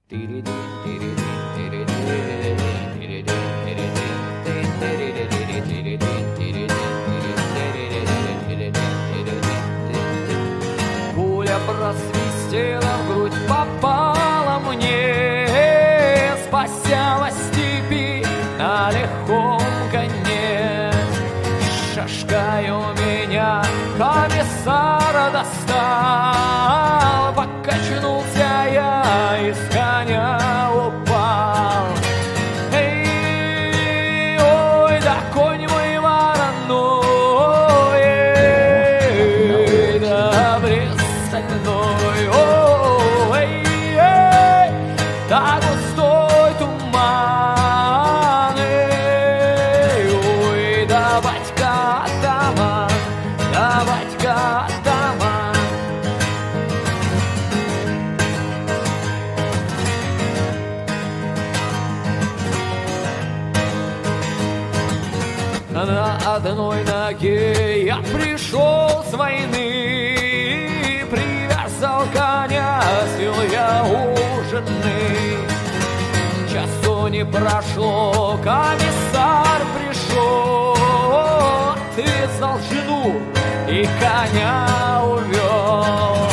Пуля просвистела в грудь, попала мне, спася во степи на легком коне. Шашкой у меня комиссара достал, покачнулся я и с коня упал. Эй, ой, да конь мой вороной, эй, да брест стальной, ой, эй, да густой туман, эй, ой, да батька атаман, да батька атаман. На одной ноге я пришел с войны, привязал коня, сел я у жены. Часу не прошло, комиссар пришел, отвязал жену и коня увел.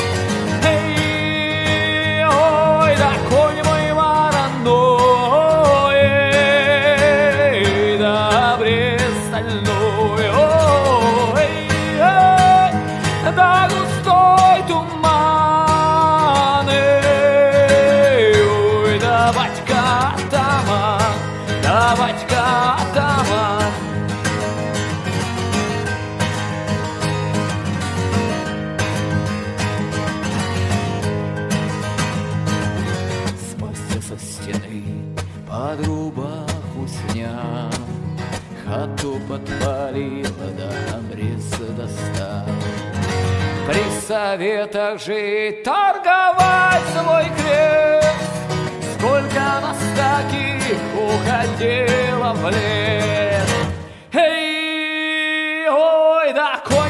Эй, ой, да конь мой вороной, эй, да брест стальной, ой, эй, да густой туман, эй, ой, да батька атаман, да батька атаман. Спасся со стены, под рубаху снял, хату подпалила, да обрез достал. При советах жить, торговать свой крест, сколько нас таких уходило в лес. Эй, ой, да